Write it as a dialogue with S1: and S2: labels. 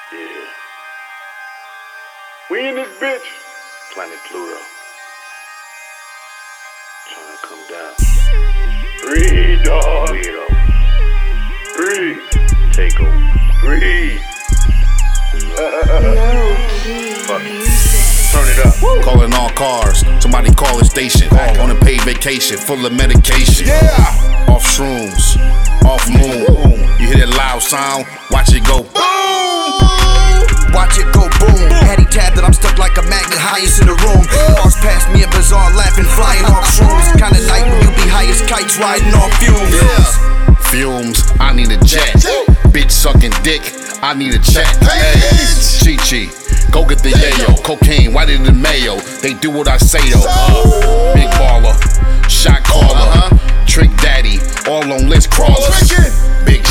S1: Yeah. We in this bitch. Planet Pluto. Trying to come down. Breathe, dog. Pluto. Breathe. Take over. Breathe. Fuck it. Turn it up.
S2: Woo. Calling all cars. Somebody call a station. On a paid vacation, full of medication.
S3: Yeah.
S2: Off shrooms. Off moon. You hear that loud sound? Watch it go.
S3: Watch it go boom. Hattie tab that I'm stuck like a magnet, highest in the room. Cars past me in bazaar, laughing, flying off shrooms. Kinda like when you be high as kites, riding off fumes.
S2: Fumes, I need a jet. Bitch sucking dick, I need a check. Hey, Chi-Chi, go get the yayo. Cocaine, whiter than mayo. They do what I say though. Big baller, shot caller, trick daddy, all on list crawlers. Big